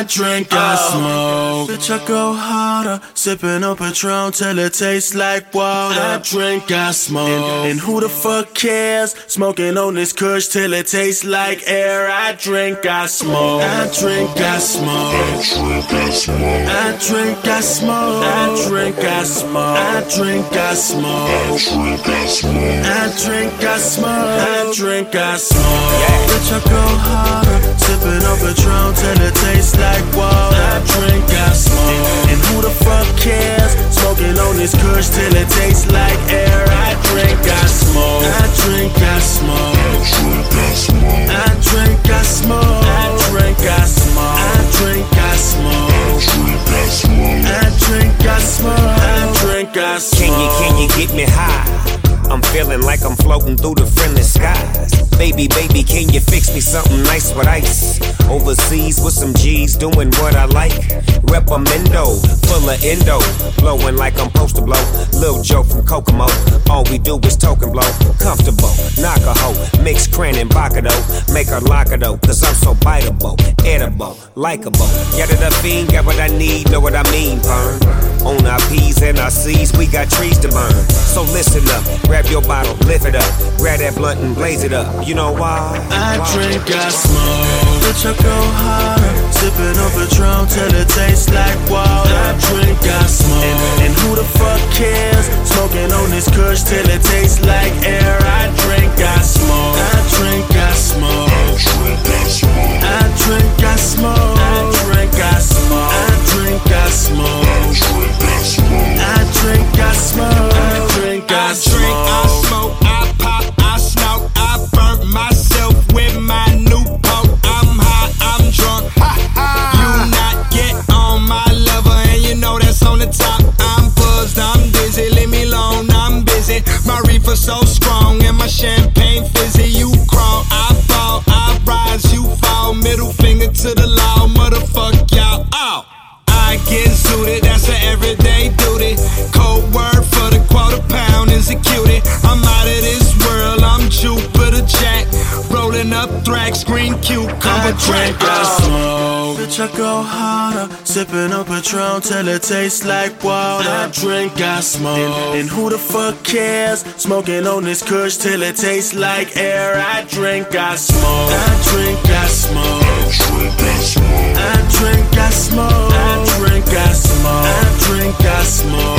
I drink, I smoke. Bitch, I go harder, sipping on Patron till it tastes like water. I drink, I smoke. And who the fuck cares? Smoking on this kush till it tastes like air. I drink, I smoke. I drink, I smoke. I drink, I smoke. I drink, I smoke. I drink, I smoke. I drink, I smoke. I drink, I smoke. Bitch, I go harder, sipping on Patron till it tastes like water. I drink, I smoke. And who the fuck cares? Smoking on this kush till it tastes like air. I drink, I smoke. I drink, I smoke. I drink, I smoke. I drink, I smoke. I drink, I smoke. I drink, I smoke. I drink, I smoke. Can you get me high? I'm feeling like I'm floating through the friendly skies. Baby, can you fix me something nice with ice? Overseas with some G's, doing what I like. Repamendo, full of endo, blowing like I'm supposed to blow. Lil Joe from Kokomo, all we do is token blow. Comfortable, knock a hoe, mix cran and vodka though. Make her lock her though, cause I'm so biteable, edible, likeable. Get it a fiend, got what I need, know what I mean, burn. On our P's and our C's, we got trees to burn. So listen up, grab your bottle, lift it up. Grab that blunt and blaze it up. You know why? I drink, I smoke. Bitch, I go harder, sipping on Patron till it tastes like water. I drink, I smoke. And who the fuck cares? Smoking on this kush till it tastes like air. I drink, I smoke. I drink, I smoke. I drink, I smoke. I drink, I smoke. I drink, I smoke. I drink, I smoke. I drink, I smoke. I pop, I smoke, I burnt myself with my new poke. I'm high, I'm drunk. You not get on my level, and you know that's on the top. I'm buzzed, I'm dizzy, leave me alone, I'm busy. My reefer so strong, and my champagne fizzy. You crawl, I fall, I rise, you fall. Middle finger to the law, motherfuck y'all. Oh, I get zooted, that's an everyday duty. Cold word for the quarter pound is a cutie. I'm out of this world, I'm Jupiter Jack. Rolling up Thrax, green cucumber. I drink, I smoke. Bitch, I go harder, sipping on Patron till it tastes like water. I drink, I smoke. And who the fuck cares? Smoking on this kush till it tastes like air. I drink, I smoke. I drink, I smoke. I drink, I smoke. I drink, I smoke. I drink, I smoke.